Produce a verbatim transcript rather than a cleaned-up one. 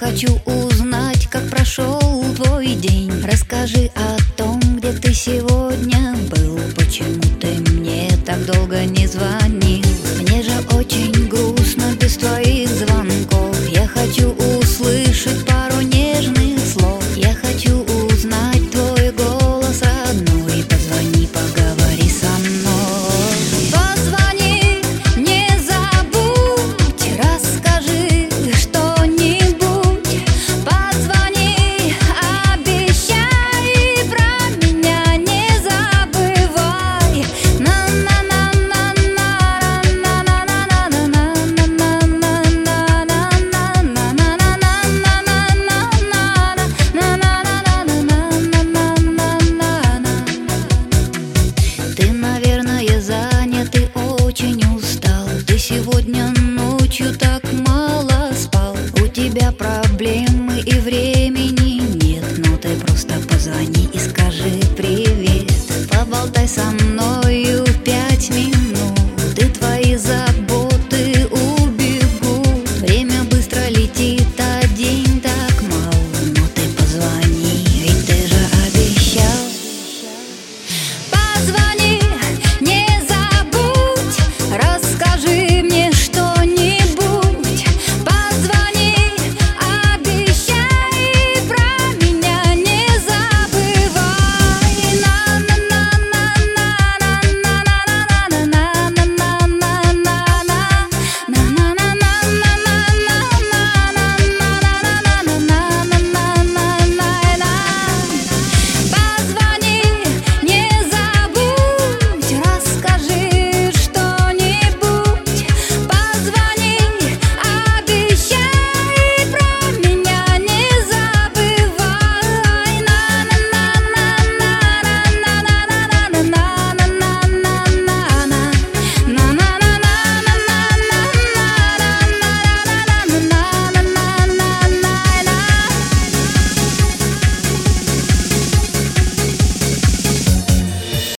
хочу узнать, как прошел твой день. Расскажи о том, где ты сегодня был. Почему ты мне так долго не звонил? Мне же очень грустно без твоих звонков. Я хочу услышать пару нежных слов. Я хочу узнать твой голос родной. Позвони, поговори со мной. Позвони, не забудь, расскажи что-нибудь. Позвони, обещай, про меня не забывай. Ты, наверное, занят и очень устал. Ты сегодня ночью так мало спал. У тебя проблемы и времени нет. Но ты просто позвони и скажи привет. Поболтай со мной